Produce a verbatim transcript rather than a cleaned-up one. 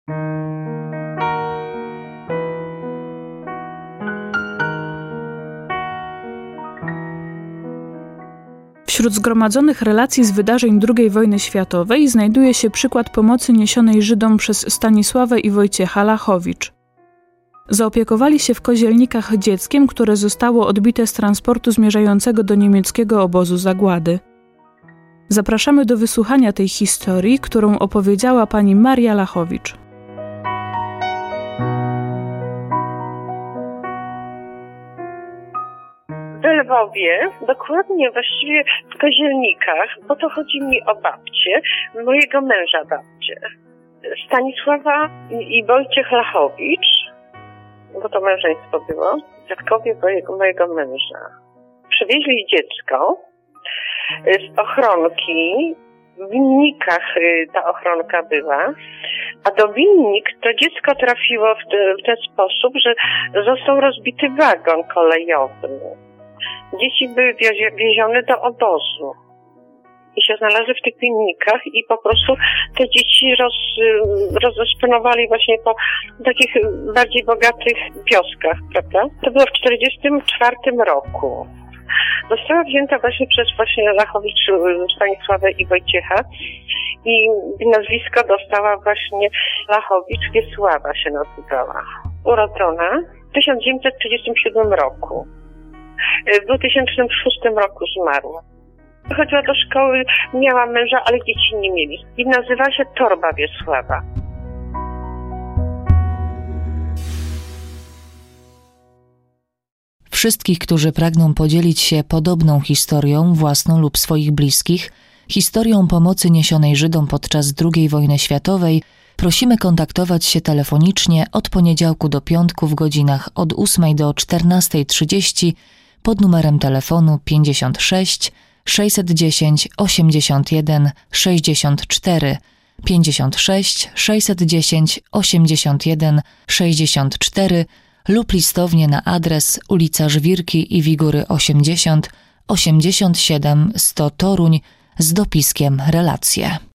Wśród zgromadzonych relacji z wydarzeń drugiej wojny światowej znajduje się przykład pomocy niesionej Żydom przez Stanisławę i Wojciecha Lachowicz. Zaopiekowali się w Kozielnikach dzieckiem, które zostało odbite z transportu zmierzającego do niemieckiego obozu zagłady. Zapraszamy do wysłuchania tej historii, którą opowiedziała pani Maria Lachowicz. W Lwowie, dokładnie właściwie w Kozielnikach, bo to chodzi mi o babcię, mojego męża babcię. Stanisława i Wojciech Lachowicz, bo to małżeństwo było, dziadkowie mojego, mojego męża. Przywieźli dziecko z ochronki, w Winnikach ta ochronka była, a do Winnik to dziecko trafiło w, te, w ten sposób, że został rozbity wagon kolejowy. Dzieci były wiezione do obozu i się znalazły w tych Winnikach i po prostu te dzieci roz, rozdysponowali właśnie po takich bardziej bogatych wioskach, prawda? To było w czterdziestym czwartym roku. Została wzięta właśnie przez właśnie Lachowicz, Stanisławę i Wojciecha i nazwisko dostała właśnie Lachowicz, Wiesława się nazywała. Urodzona w tysiąc dziewięćset trzydziestym siódmym roku. W dwa tysiące szóstym roku zmarła. Chodziła do szkoły, miała męża, ale dzieci nie mieli. I nazywa się Torba Wiesława. Wszystkich, którzy pragną podzielić się podobną historią, własną lub swoich bliskich, historią pomocy niesionej Żydom podczas drugiej wojny światowej, prosimy kontaktować się telefonicznie od poniedziałku do piątku w godzinach od ósmej do czternastej trzydzieści pod numerem telefonu pięćdziesiąt sześć sześćset dziesięć osiemdziesiąt jeden sześćdziesiąt cztery, pięćdziesiąt sześć sześćset dziesięć osiemdziesiąt jeden sześćdziesiąt cztery lub listownie na adres ulica Żwirki i Wigury osiemdziesiąt, osiemdziesiąt siedem sto Toruń z dopiskiem relacje.